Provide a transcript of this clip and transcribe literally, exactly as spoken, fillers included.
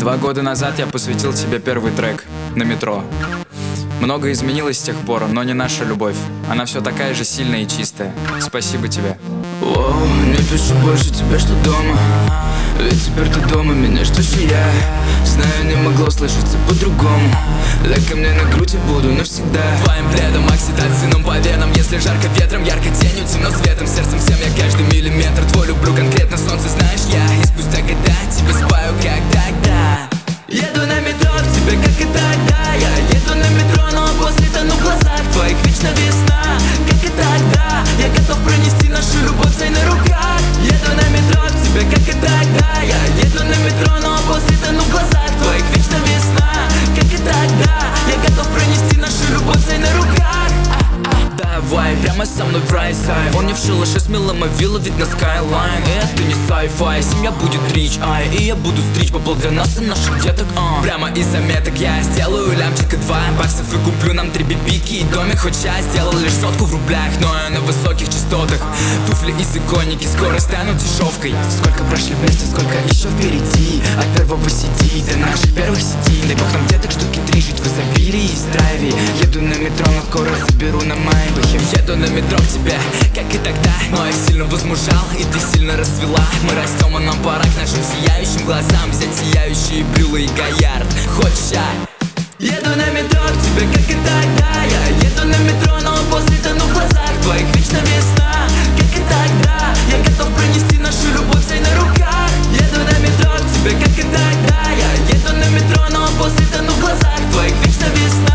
Два года назад я посвятил тебе первый трек на метро. Многое изменилось с тех пор, но не наша любовь. Она все такая же сильная и чистая. Спасибо тебе. Воу, не пишу больше тебе, что дома. Ведь теперь ты дома, меня ждешь и я. Знаю, не могло сложиться по-другому. Дай ко мне на грудь, я буду навсегда твоим пледом, окситоцином по венам. Если жарко ветром, ярко тенью, темно светом. Сердцем всем я каждый миллиметр твой люблю конкретно, солнце знаешь я. И спустя года тебя спаю, как тогда. Еду на метро к тебе, как и тогда. Я еду на метро, но после тону в глазах твоих вечно весна, как и тогда. Я готов пронести нашу любовь всей на руках. Еду на метро к тебе, как и тогда. Я еду на метро, но после тону в глазах твоих вечно весна, как и тогда. Я готов пронести нашу любовь всей на руках. Давай, прямо со мной в рай, сай. Он не в шалаше с милым, а вилла вид на скайлайн. Это не sci-fi, семья будет рич, ай. И я буду стричь бабл для нас и наших деток, а. Прямо из заметок я сделаю лямчика два баксов и куплю нам три бибики и домик. Хоть я сделал лишь сотку в рублях, но я на высоких частотах. Туфли из иконики скоро станут дешевкой. Сколько прошли вместе, сколько еще впереди. От первого сиди до наших первых сидин. Дай бог нам деток штуки три, жить в изобилии и здравии. Еду на метро, но скоро заберу на майбахе. Еду на метро к тебе, как и тогда. Но я сильно возмужал, и ты сильно расцвела. Мы растем, а нам пора к нашим сияющим глазам взять сияющие брюлы и Гоярд. Хочешь я? Еду на метро к тебе, как и тогда. Я еду на метро, но после тону в глазах твоих вечно весна, как и тогда. Я готов пронести нашу любовь всей на руках. Еду на метро к тебе, как и тогда. Я еду на метро, но после тону в глазах твоих вечно весна,